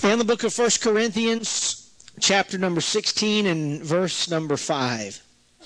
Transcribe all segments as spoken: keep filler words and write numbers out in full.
In the book of First Corinthians, chapter number sixteen and verse number five.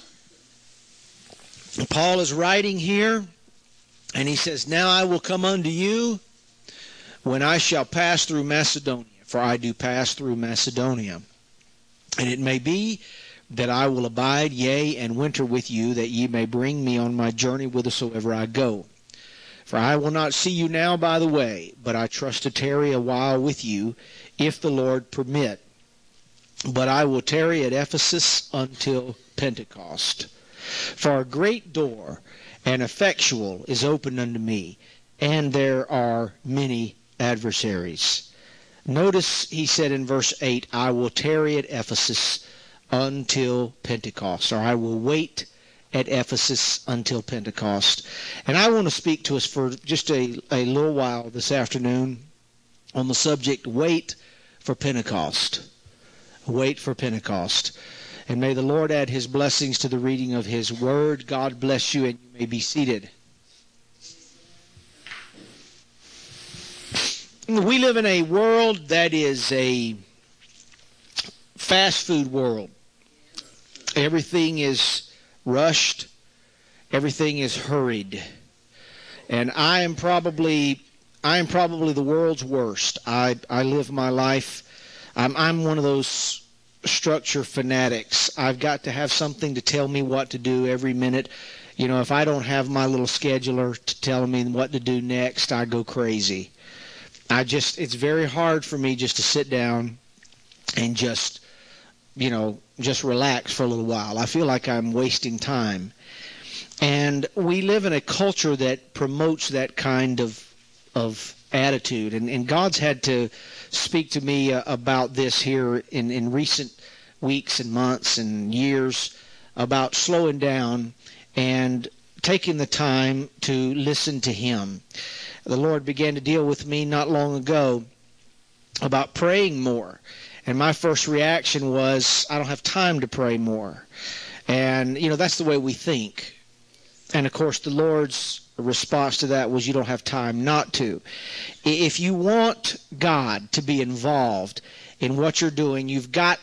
Paul is writing here, and he says, "Now I will come unto you when I shall pass through Macedonia, for I do pass through Macedonia. And it may be that I will abide, yea, and winter with you, that ye may bring me on my journey whithersoever I go. For I will not see you now by the way, but I trust to tarry a while with you, if the Lord permit. But I will tarry at Ephesus until Pentecost. For a great door and effectual is opened unto me, and there are many adversaries." Notice he said in verse eight, "I will tarry at Ephesus until Pentecost," or I will wait at Ephesus until Pentecost. And I want to speak to us for just a, a little while this afternoon on the subject, wait for Pentecost. Wait for Pentecost. And may the Lord add his blessings to the reading of his word. God bless you, and you may be seated. We live in a world that is a fast food world. Everything is rushed. Everything is hurried. And I am probably I am probably the world's worst. I, I live my life. I'm, I'm one of those structure fanatics. I've got to have something to tell me what to do every minute. You know, if I don't have my little scheduler to tell me what to do next, I go crazy. I just, it's very hard for me just to sit down and just, you know, just relax for a little while. I feel like I'm wasting time. And we live in a culture that promotes that kind of of attitude. And, and God's had to speak to me uh, about this here in, in recent weeks and months and years, about slowing down and taking the time to listen to Him. The Lord began to deal with me not long ago about praying more. And my first reaction was, I don't have time to pray more. And, you know, that's the way we think. And, of course, the Lord's response to that was, you don't have time not to. If you want God to be involved in what you're doing, you've got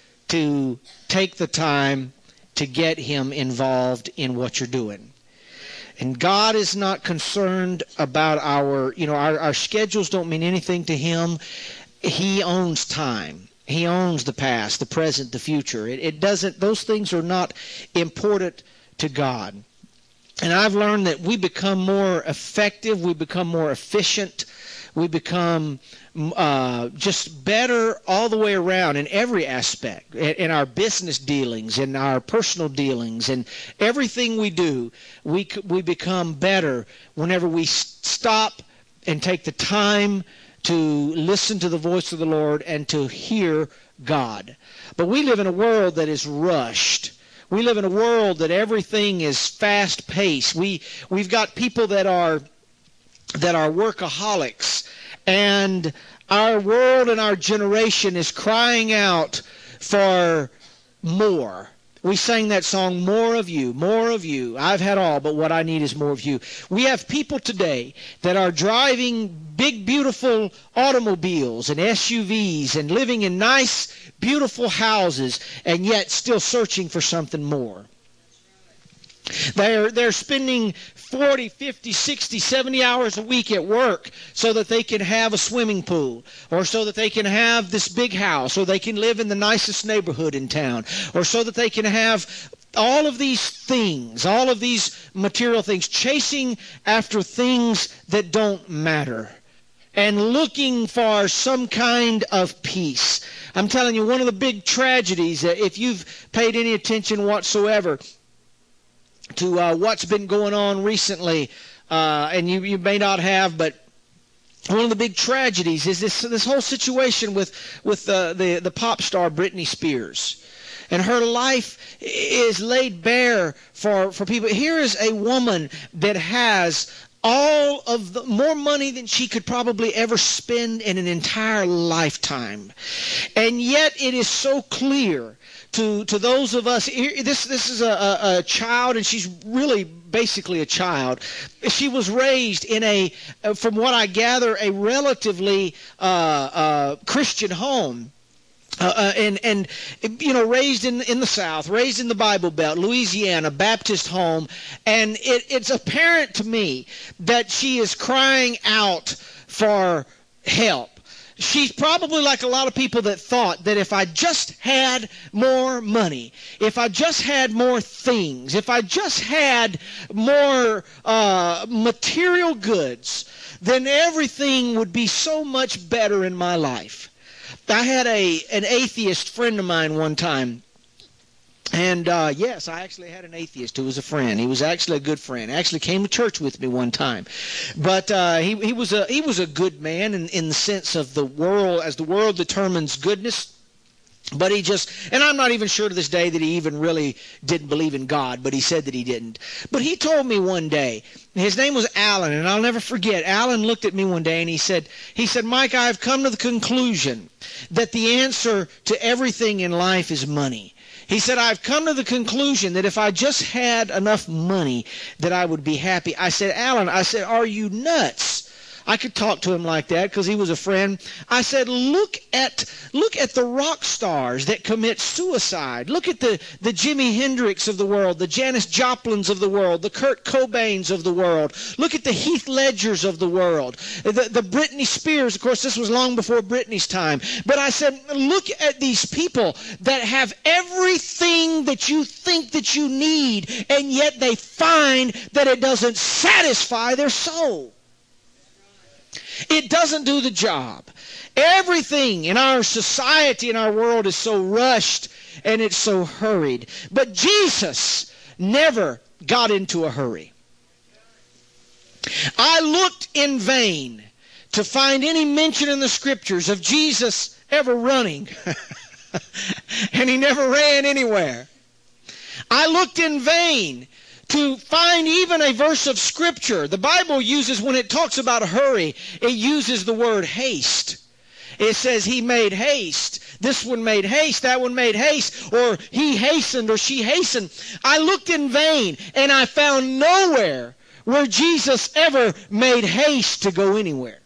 to take the time to get Him involved in what you're doing. And God is not concerned about our, you know, our, our schedules don't mean anything to Him. He owns time. He owns the past, the present, the future. It, it doesn't, those things are not important to God. And I've learned that we become more effective, we become more efficient, we become uh, just better all the way around in every aspect, in, in our business dealings, in our personal dealings, and everything we do, we we become better whenever we stop and take the time to listen to the voice of the Lord and to hear God. But we live in a world that is rushed. We live in a world that everything is fast-paced. We we've got people that are that are workaholics, and our world and our generation is crying out for more. We sang that song, "More of You, more of You. I've had all, but what I need is more of You." We have people today that are driving big, beautiful automobiles and S U Vs and living in nice, beautiful houses, and yet still searching for something more. They're, they're spending forty, fifty, sixty, seventy hours a week at work so that they can have a swimming pool, or so that they can have this big house, or they can live in the nicest neighborhood in town, or so that they can have all of these things, all of these material things, chasing after things that don't matter, and looking for some kind of peace. I'm telling you, one of the big tragedies, if you've paid any attention whatsoever to uh, what's been going on recently, uh, and you, you may not have, but one of the big tragedies is this this whole situation with with uh, the the pop star Britney Spears, and her life is laid bare for for people. Here is a woman that has all of the more money than she could probably ever spend in an entire lifetime, and yet it is so clear to, to those of us, this, this is a, a, a child, and she's really basically a child. She was raised in a, from what I gather, a relatively uh, uh, Christian home. Uh, uh, and, and, you know, raised in, in the South, raised in the Bible Belt, Louisiana, Baptist home. And it, it's apparent to me that she is crying out for help. She's probably like a lot of people that thought that if I just had more money, if I just had more things, if I just had more uh, material goods, then everything would be so much better in my life. I had a an atheist friend of mine one time, and uh, yes, I actually had an atheist who was a friend. He was actually a good friend. Actually came to church with me one time, but uh, he he was a he was a good man in in the sense of the world, as the world determines goodness. But he just, and I'm not even sure to this day that he even really didn't believe in God, but he said that he didn't. But he told me one day, his name was Alan, and I'll never forget, Alan looked at me one day and he said, he said, Mike, I've come to the conclusion that the answer to everything in life is money. He said, I've come to the conclusion that if I just had enough money that I would be happy. I said, Alan, I said, are you nuts? I could talk to him like that because he was a friend. I said, look at look at the rock stars that commit suicide. Look at the, the Jimi Hendrix of the world, the Janis Joplins of the world, the Kurt Cobains of the world. Look at the Heath Ledgers of the world, the, the Britney Spears. Of course, this was long before Britney's time. But I said, look at these people that have everything that you think that you need, and yet they find that it doesn't satisfy their soul. It doesn't do the job. Everything in our society, in our world, is so rushed and it's so hurried. But Jesus never got into a hurry. I looked in vain to find any mention in the Scriptures of Jesus ever running. And he never ran anywhere. I looked in vain to find even a verse of Scripture. The Bible uses, when it talks about a hurry, it uses the word haste. It says he made haste. This one made haste, that one made haste, or he hastened or she hastened. I looked in vain and I found nowhere where Jesus ever made haste to go anywhere.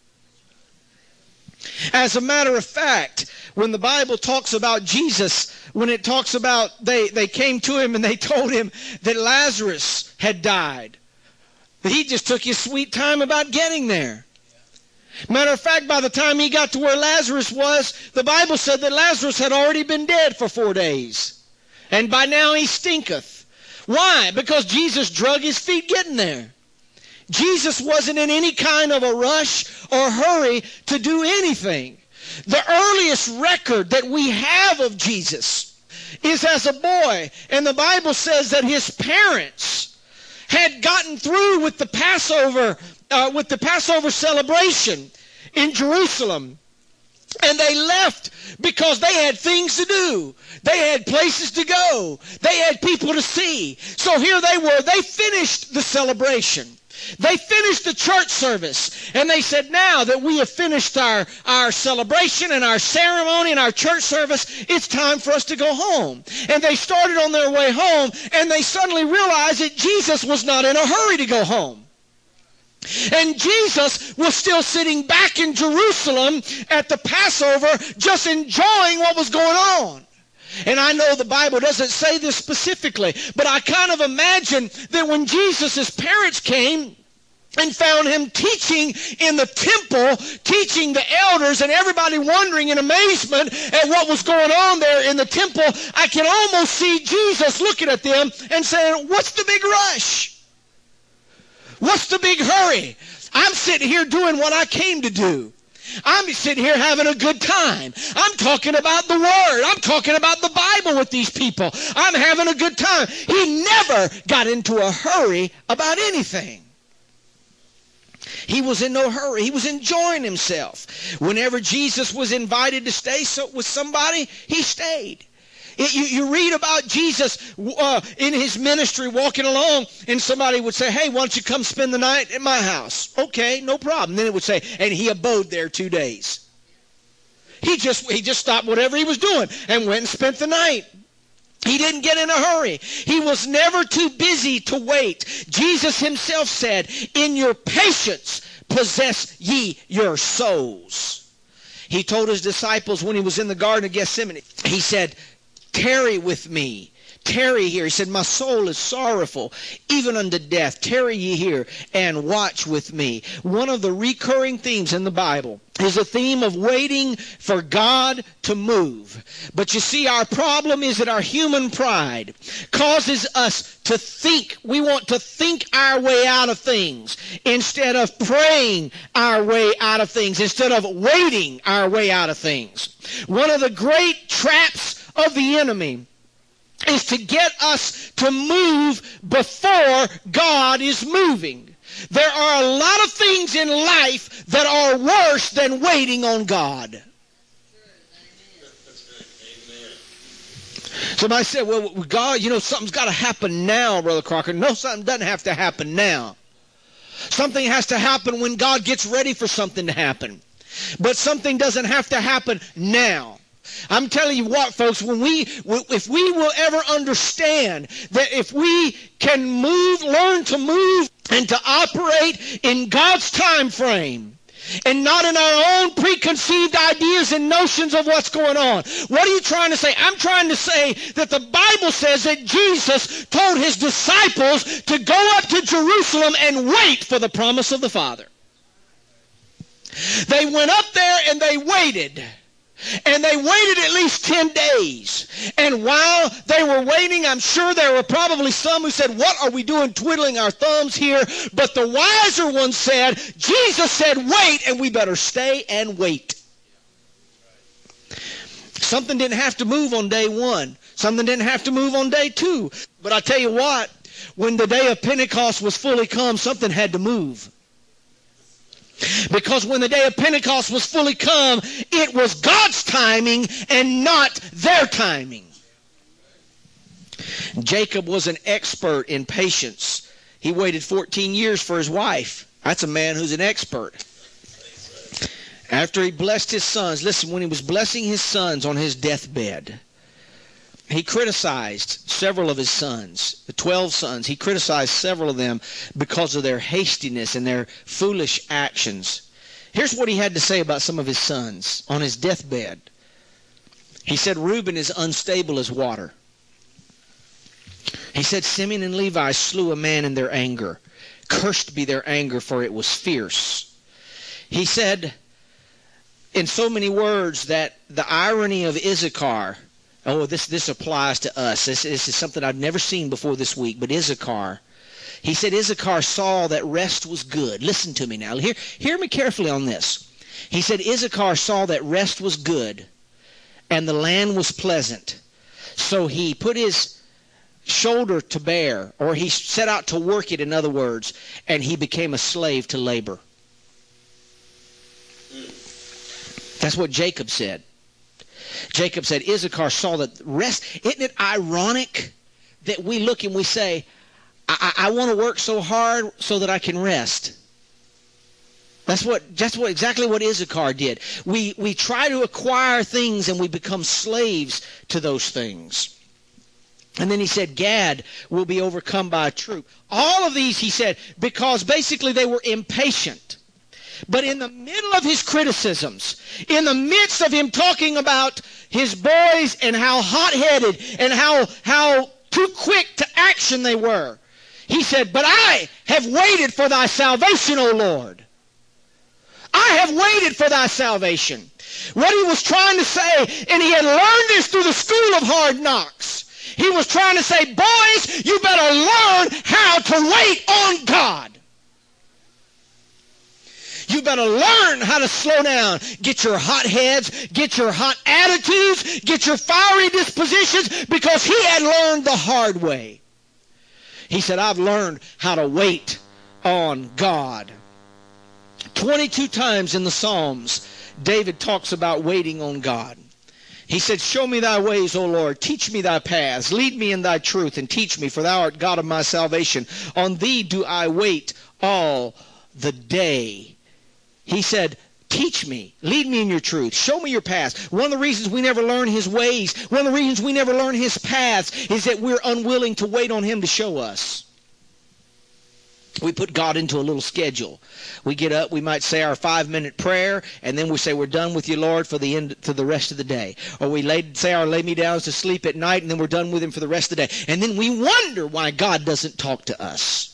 As a matter of fact, when the Bible talks about Jesus, when it talks about they, they came to him and they told him that Lazarus had died, that he just took his sweet time about getting there. Matter of fact, by the time he got to where Lazarus was, the Bible said that Lazarus had already been dead for four days. And by now he stinketh. Why? Because Jesus drug his feet getting there. Jesus wasn't in any kind of a rush or hurry to do anything. The earliest record that we have of Jesus is as a boy. And the Bible says that his parents had gotten through with the Passover, uh, with the Passover celebration in Jerusalem. And they left because they had things to do. They had places to go. They had people to see. So here they were. They finished the celebration. They finished the church service, and they said, now that we have finished our, our celebration and our ceremony and our church service, it's time for us to go home. And they started on their way home, and they suddenly realized that Jesus was not in a hurry to go home. And Jesus was still sitting back in Jerusalem at the Passover, just enjoying what was going on. And I know the Bible doesn't say this specifically, but I kind of imagine that when Jesus' parents came and found him teaching in the temple, teaching the elders and everybody wondering in amazement at what was going on there in the temple, I can almost see Jesus looking at them and saying, what's the big rush? What's the big hurry? I'm sitting here doing what I came to do. I'm sitting here having a good time. I'm talking about the Word. I'm talking about the Bible with these people. I'm having a good time. He never got into a hurry about anything. He was in no hurry. He was enjoying himself. Whenever Jesus was invited to stay with somebody, he stayed. It, you, you read about Jesus uh, in his ministry walking along, and somebody would say, hey, why don't you come spend the night at my house? Okay, no problem. Then it would say, and he abode there two days. He just, he just stopped whatever he was doing and went and spent the night. He didn't get in a hurry. He was never too busy to wait. Jesus himself said, in your patience possess ye your souls. He told his disciples when he was in the Garden of Gethsemane, he said, tarry with me. Tarry here. He said, my soul is sorrowful, even unto death. Tarry ye here and watch with me. One of the recurring themes in the Bible is a theme of waiting for God to move. But you see, our problem is that our human pride causes us to think. We want to think our way out of things instead of praying our way out of things, instead of waiting our way out of things. One of the great traps of the enemy is to get us to move before God is moving. There are a lot of things in life that are worse than waiting on God. Somebody said, well, God, you know, something's got to happen now, Brother Crocker. No, something doesn't have to happen now. Something has to happen when God gets ready for something to happen. But something doesn't have to happen now. I'm telling you what, folks, when we, if we will ever understand that if we can move, learn to move and to operate in God's time frame and not in our own preconceived ideas and notions of what's going on. What are you trying to say? I'm trying to say that the Bible says that Jesus told his disciples to go up to Jerusalem and wait for the promise of the Father. They went up there and they waited. And they waited at least ten days. And while they were waiting, I'm sure there were probably some who said, what are we doing twiddling our thumbs here? But the wiser one said, Jesus said, wait, and we better stay and wait. Something didn't have to move on day one. Something didn't have to move on day two. But I tell you what, when the day of Pentecost was fully come, something had to move. Because when the day of Pentecost was fully come, it was God's timing and not their timing. Jacob was an expert in patience. He waited fourteen years for his wife. That's a man who's an expert. After he blessed his sons, listen, when he was blessing his sons on his deathbed, he criticized several of his sons, the twelve sons. He criticized several of them because of their hastiness and their foolish actions. Here's what he had to say about some of his sons on his deathbed. He said, Reuben is unstable as water. He said, Simeon and Levi slew a man in their anger. Cursed be their anger, for it was fierce. He said, in so many words, that the irony of Issachar, oh, this, this applies to us. This, this is something I've never seen before this week. But Issachar, he said Issachar saw that rest was good. Listen to me now. Hear, hear me carefully on this. He said Issachar saw that rest was good and the land was pleasant. So he put his shoulder to bear, or he set out to work it, in other words, and he became a slave to labor. That's what Jacob said. Jacob said Issachar saw that rest. Isn't it ironic that we look and we say, I, I, I want to work so hard so that I can rest? That's what that's what exactly what Issachar did. We we try to acquire things and we become slaves to those things. And then he said Gad will be overcome by a troop. All of these, he said, because basically they were impatient. But in the middle of his criticisms, in the midst of him talking about his boys and how hot-headed and how, how too quick to action they were, he said, but I have waited for thy salvation, O Lord. I have waited for thy salvation. What he was trying to say, and he had learned this through the school of hard knocks, he was trying to say, boys, you better learn how to wait on God. You better learn how to slow down. Get your hot heads, get your hot attitudes, get your fiery dispositions, because he had learned the hard way. He said, I've learned how to wait on God. twenty-two times in the Psalms, David talks about waiting on God. He said, show me thy ways, O Lord. Teach me thy paths. Lead me in thy truth and teach me, for thou art God of my salvation. On thee do I wait all the day. He said, Teach me. Lead me in your truth. Show me your paths. One of the reasons we never learn his ways, one of the reasons we never learn his paths is that we're unwilling to wait on him to show us. We put God into a little schedule. We get up, we might say our five-minute prayer, and then we say we're done with you, Lord, for the end, for the rest of the day. Or we lay, say our lay me downs to sleep at night, and then we're done with him for the rest of the day. And then we wonder why God doesn't talk to us.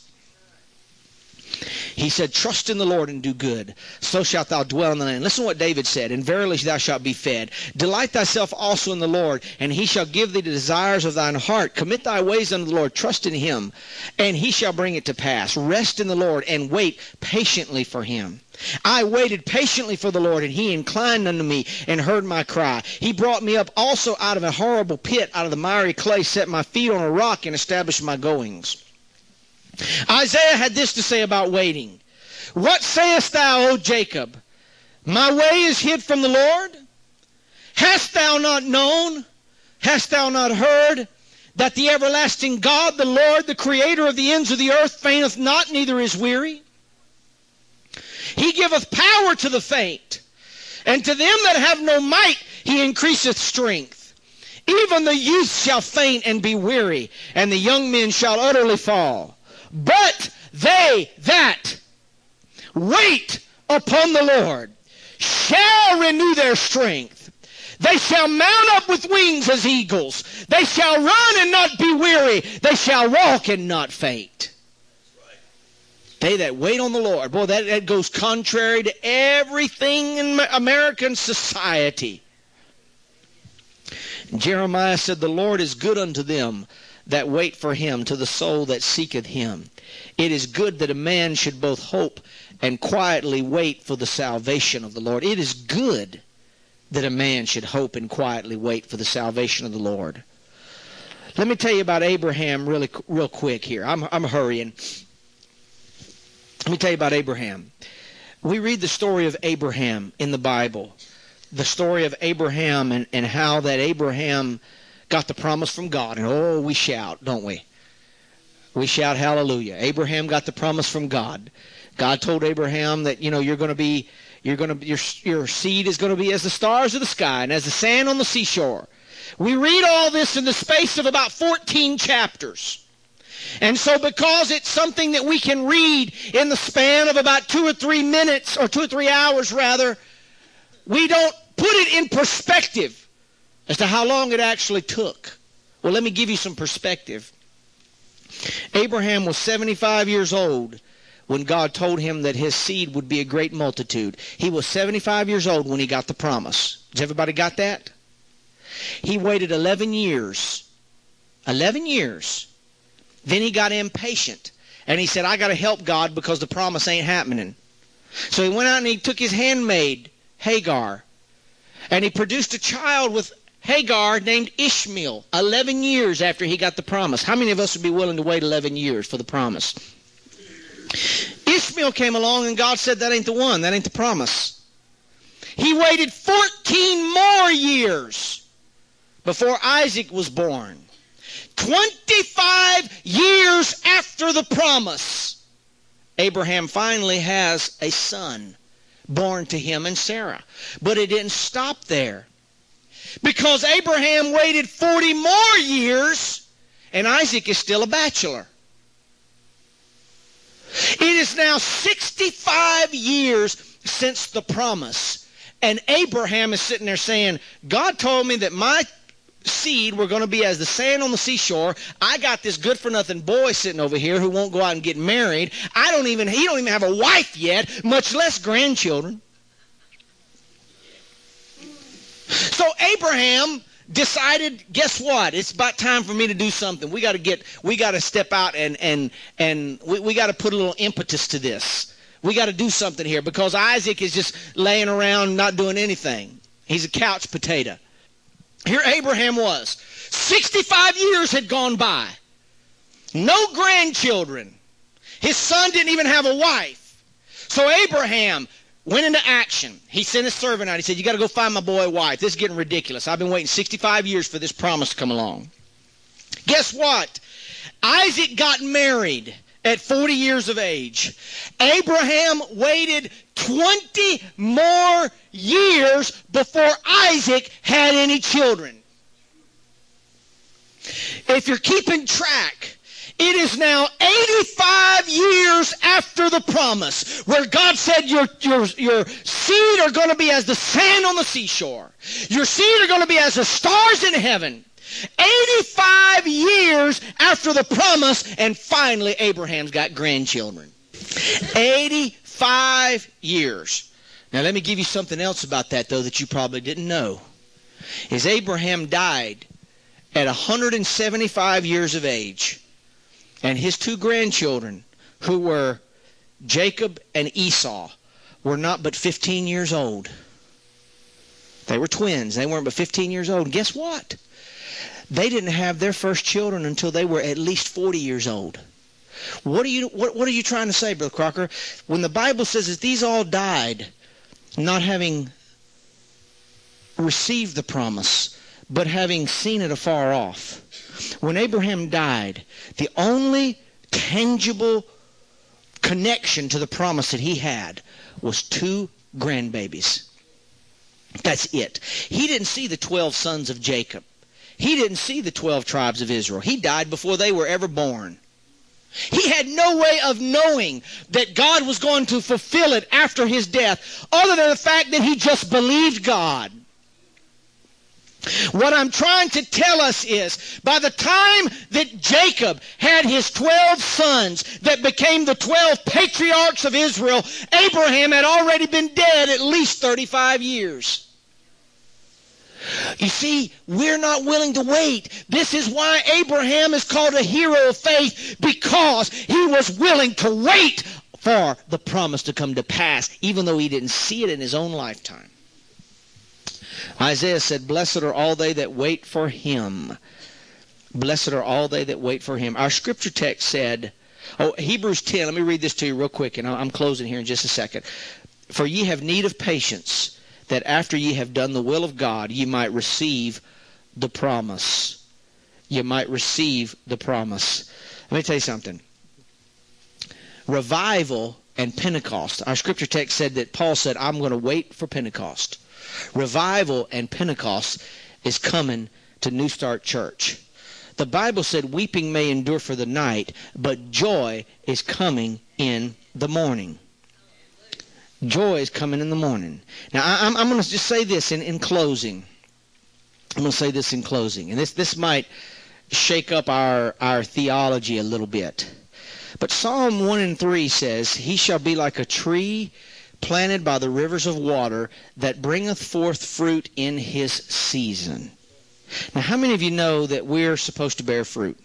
He said, trust in the Lord and do good. So shalt thou dwell in the land. Listen to what David said. And verily thou shalt be fed. Delight thyself also in the Lord, and he shall give thee the desires of thine heart. Commit thy ways unto the Lord. Trust in him, and he shall bring it to pass. Rest in the Lord, and wait patiently for him. I waited patiently for the Lord, and he inclined unto me and heard my cry. He brought me up also out of a horrible pit, out of the miry clay, set my feet on a rock, and established my goings. Isaiah had this to say about waiting. What sayest thou, O Jacob? My way is hid from the Lord? Hast thou not known? Hast thou not heard that the everlasting God, the Lord, the creator of the ends of the earth, fainteth not, neither is weary? He giveth power to the faint, and to them that have no might he increaseth strength. Even the youth shall faint and be weary, and the young men shall utterly fall. But they that wait upon the Lord shall renew their strength. They shall mount up with wings as eagles. They shall run and not be weary. They shall walk and not faint. They that wait on the Lord. Boy, that, that goes contrary to everything in American society. Jeremiah said, the Lord is good unto them that wait for him, to the soul that seeketh him. It is good that a man should both hope and quietly wait for the salvation of the Lord. It is good that a man should hope and quietly wait for the salvation of the Lord. Let me tell you about Abraham really real quick here. I'm, I'm hurrying. Let me tell you about Abraham. We read the story of Abraham in the Bible. The story of Abraham and, and how that Abraham got the promise from God. And oh, we shout, don't we? We shout hallelujah. Abraham got the promise from God. God told Abraham that, you know, you're going to be, you're going to, your, your seed is going to be as the stars of the sky and as the sand on the seashore. We read all this in the space of about fourteen chapters. And so because it's something that we can read in the span of about two or three minutes, or two or three hours rather, we don't put it in perspective as to how long it actually took. Well, let me give you some perspective. Abraham was seventy-five years old when God told him that his seed would be a great multitude. He was seventy-five years old when he got the promise. Has everybody got that? He waited eleven years. eleven years. Then he got impatient. And he said, I got to help God because the promise ain't happening. So he went out and he took his handmaid, Hagar. And he produced a child with Hagar named Ishmael, eleven years after he got the promise. How many of us would be willing to wait eleven years for the promise? Ishmael came along and God said, that ain't the one. That ain't the promise. He waited fourteen more years before Isaac was born. twenty-five years after the promise, Abraham finally has a son born to him and Sarah. But it didn't stop there, because Abraham waited forty more years and Isaac is still a bachelor. It is now sixty-five years since the promise, and Abraham is sitting there saying, God told me that my seed were going to be as the sand on the seashore. I got this good-for-nothing boy sitting over here who won't go out and get married. I don't even, he don't even have a wife yet, much less grandchildren. So Abraham decided, guess what? It's about time for me to do something. We got to get, we got to step out and and and we, we got to put a little impetus to this. We got to do something here, because Isaac is just laying around not doing anything. He's a couch potato. Here Abraham was. sixty-five years had gone by. No grandchildren. His son didn't even have a wife. So Abraham went into action. He sent his servant out. He said, you got to go find my boy a wife. This is getting ridiculous. I've been waiting sixty-five years for this promise to come along. Guess what? Isaac got married at forty years of age. Abraham waited twenty more years before Isaac had any children. If you're keeping track, it is now eighty-five years after the promise, where God said your, your, your seed are going to be as the sand on the seashore. Your seed are going to be as the stars in heaven. eighty-five years after the promise, and finally Abraham's got grandchildren. eighty-five years. Now let me give you something else about that, though, that you probably didn't know. Is Abraham died at one hundred seventy-five years of age. And his two grandchildren, who were Jacob and Esau, were not but fifteen years old. They were twins. They weren't but fifteen years old. And guess what? They didn't have their first children until they were at least forty years old. What are you, what, what are you trying to say, Brother Crocker? When the Bible says that these all died not having received the promise, but having seen it afar off. When Abraham died, the only tangible connection to the promise that he had was two grandbabies. That's it. He didn't see the twelve sons of Jacob. He didn't see the twelve tribes of Israel. He died before they were ever born. He had no way of knowing that God was going to fulfill it after his death, other than the fact that he just believed God. What I'm trying to tell us is, by the time that Jacob had his twelve sons that became the twelve patriarchs of Israel, Abraham had already been dead at least thirty-five years. You see, we're not willing to wait. This is why Abraham is called a hero of faith, because he was willing to wait for the promise to come to pass, even though he didn't see it in his own lifetime. Isaiah said, "Blessed are all they that wait for him." Blessed are all they that wait for him. Our scripture text said, oh, Hebrews ten, let me read this to you real quick, and I'm closing here in just a second. "For ye have need of patience, that after ye have done the will of God, ye might receive the promise." You might receive the promise. Let me tell you something. Revival and Pentecost. Our scripture text said that Paul said, "I'm going to wait for Pentecost." Revival and Pentecost is coming to New Start Church. The Bible said weeping may endure for the night, but joy is coming in the morning. Joy is coming in the morning. Now, I, I'm, I'm going to just say this in, in closing. I'm going to say this in closing. And this, this might shake up our, our theology a little bit. But Psalm one and three says, "He shall be like a tree planted by the rivers of water, that bringeth forth fruit in his season." Now, how many of you know that we're supposed to bear fruit?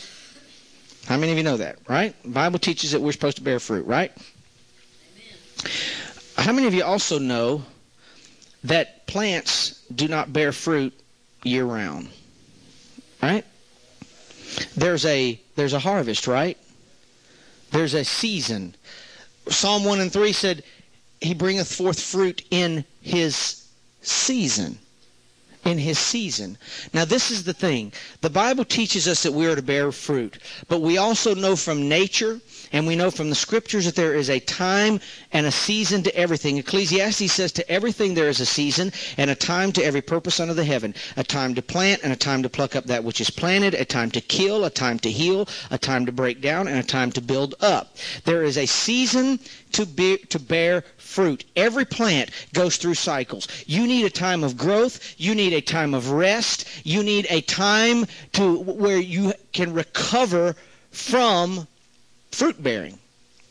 How many of you know that, right? The Bible teaches that we're supposed to bear fruit, right? Amen. How many of you also know that plants do not bear fruit year-round, right? There's a, there's a harvest, right? There's a season. Psalm one and three said, "He bringeth forth fruit in his season." In his season. Now, this is the thing. The Bible teaches us that we are to bear fruit. But we also know from nature, and we know from the scriptures, that there is a time and a season to everything. Ecclesiastes says, "To everything there is a season, and a time to every purpose under the heaven. A time to plant, and a time to pluck up that which is planted. A time to kill, a time to heal, a time to break down, and a time to build up." There is a season to be, to bear fruit. Every plant goes through cycles. You need a time of growth. You need a time of rest. You need a time to where you can recover from fruit bearing.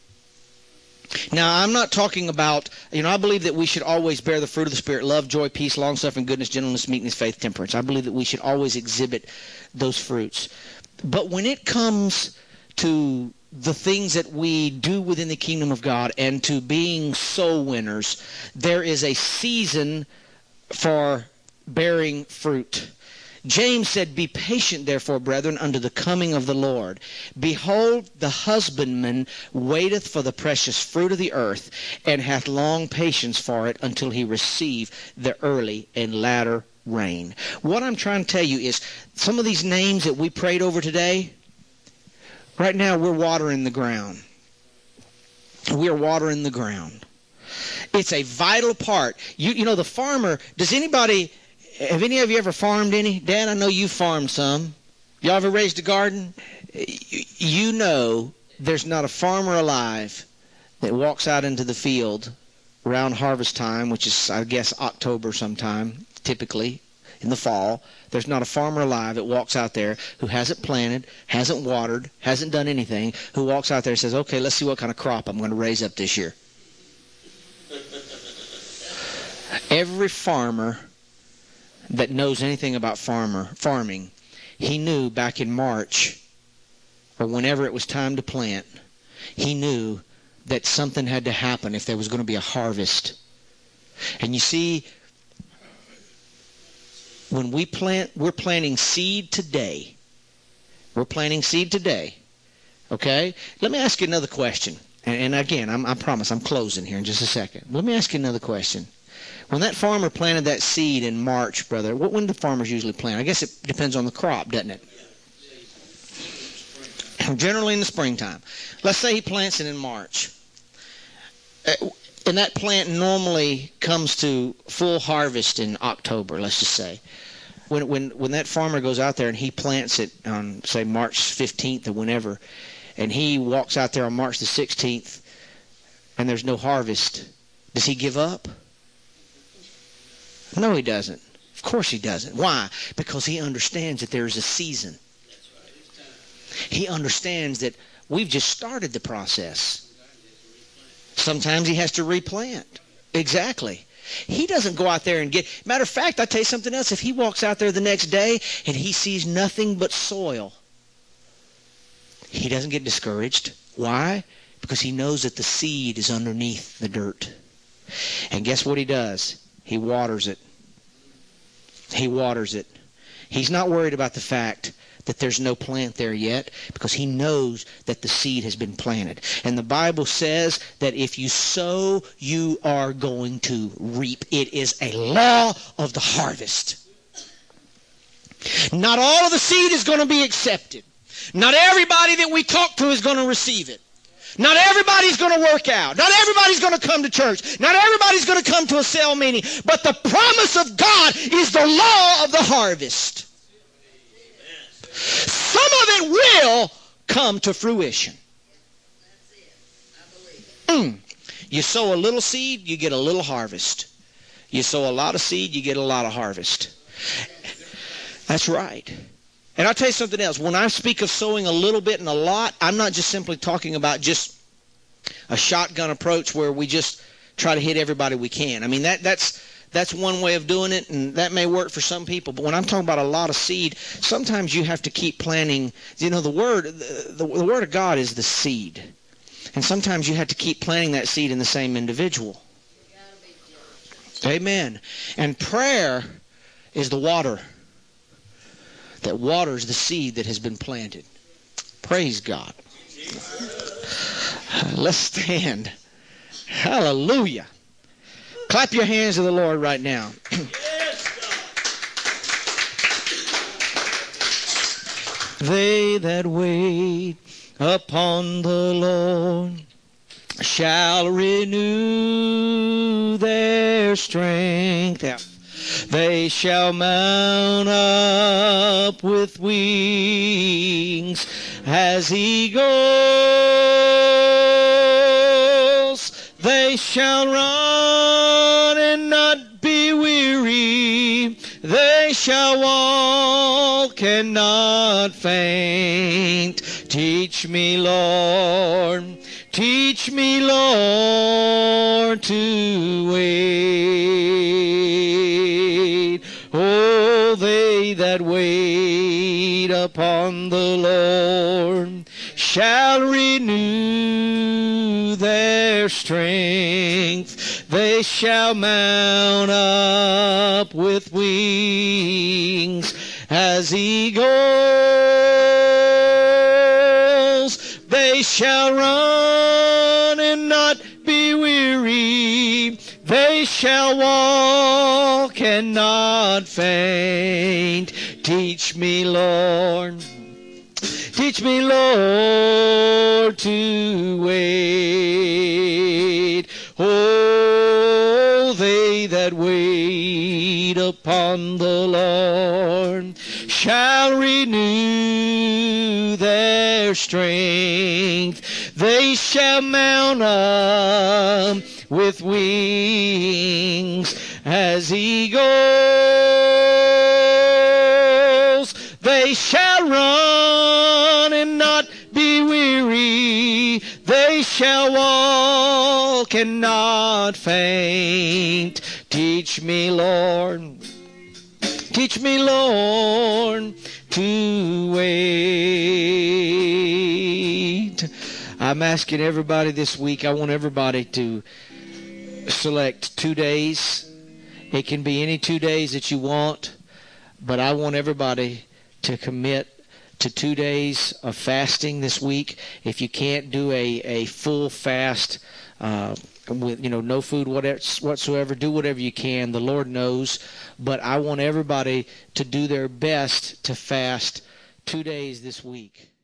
Now, I'm not talking about, you know, I believe that we should always bear the fruit of the Spirit: love, joy, peace, long-suffering, goodness, gentleness, meekness, faith, temperance. I believe that we should always exhibit those fruits. But when it comes to the things that we do within the kingdom of God and to being soul winners, there is a season for bearing fruit. James said, "Be patient, therefore, brethren, unto the coming of the Lord. Behold, the husbandman waiteth for the precious fruit of the earth, and hath long patience for it, until he receive the early and latter rain." What I'm trying to tell you is, some of these names that we prayed over today, Right now, we're watering the ground. We're watering the ground. It's a vital part. You, you know, the farmer, does anybody, have any of you ever farmed any? Dad, I know you farmed some. Y'all ever raised a garden? You know there's not a farmer alive that walks out into the field around harvest time, which is, I guess, October sometime, typically, in the fall. There's not a farmer alive that walks out there who hasn't planted, hasn't watered, hasn't done anything, who walks out there and says, okay, let's see what kind of crop I'm going to raise up this year. Every farmer that knows anything about farmer farming, he knew back in March, or whenever it was time to plant, he knew that something had to happen if there was going to be a harvest. And you see, when we plant, we're planting seed today. We're planting seed today. Okay? Let me ask you another question. And, and again, I'm, I promise I'm closing here in just a second. Let me ask you another question. When that farmer planted that seed in March, brother, what, when do farmers usually plant? I guess it depends on the crop, doesn't it? Generally in the springtime. Let's say he plants it in March. And that plant normally comes to full harvest in October, let's just say. When when when that farmer goes out there and he plants it on, say, March fifteenth or whenever, and he walks out there on March the sixteenth and there's no harvest, does he give up? No, he doesn't. Of course he doesn't. Why? Because he understands that there's a season. He understands that we've just started the process. Sometimes he has to replant. Exactly. He doesn't go out there and get... Matter of fact, I'll tell you something else. If he walks out there the next day and he sees nothing but soil, he doesn't get discouraged. Why? Because he knows that the seed is underneath the dirt. And guess what he does? He waters it. He waters it. He's not worried about the fact that there's no plant there yet, because he knows that the seed has been planted. And the Bible says that if you sow, you are going to reap. It is a law of the harvest. Not all of the seed is going to be accepted. Not everybody that we talk to is going to receive it. Not everybody's going to work out. Not everybody's going to come to church. Not everybody's going to come to a cell meeting. But the promise of God is the law of the harvest. Some of it will come to fruition. Mm. You sow a little seed, you get a little harvest. You sow a lot of seed, you get a lot of harvest. That's right. And I'll tell you something else. When I speak of sowing a little bit and a lot, I'm not just simply talking about just a shotgun approach where we just try to hit everybody we can. I mean, that that's that's one way of doing it, and that may work for some people. But when I'm talking about a lot of seed, sometimes you have to keep planting. You know, the word the, the, the word of God is the seed. And sometimes you have to keep planting that seed in the same individual. Amen. And prayer is the water that waters the seed that has been planted. Praise God. Let's stand. Hallelujah. Clap your hands to the Lord right now. They that wait upon the Lord shall renew their strength. Yeah. They shall mount up with wings as eagles. They shall run and not be weary. They shall walk and not faint. Teach me, Lord, teach me, Lord, to wait. Oh, they that wait upon the Lord shall renew their strength. They shall mount up with wings as eagles. They shall run and not be weary. They shall walk and not faint. Teach me, Lord. Teach Teach me, Lord, to wait. Oh, they that wait upon the Lord shall renew their strength. They shall mount up with wings as eagles. They shall run and not be weary. They shall walk and not faint. Teach me, Lord. Teach me, Lord, to wait. I'm asking everybody this week, I want everybody to select two days. It can be any two days that you want, but I want everybody to commit to two days of fasting this week. If you can't do a, a full fast, uh, with, you know, no food whatever, whatsoever, do whatever you can. The Lord knows. But I want everybody to do their best to fast two days this week.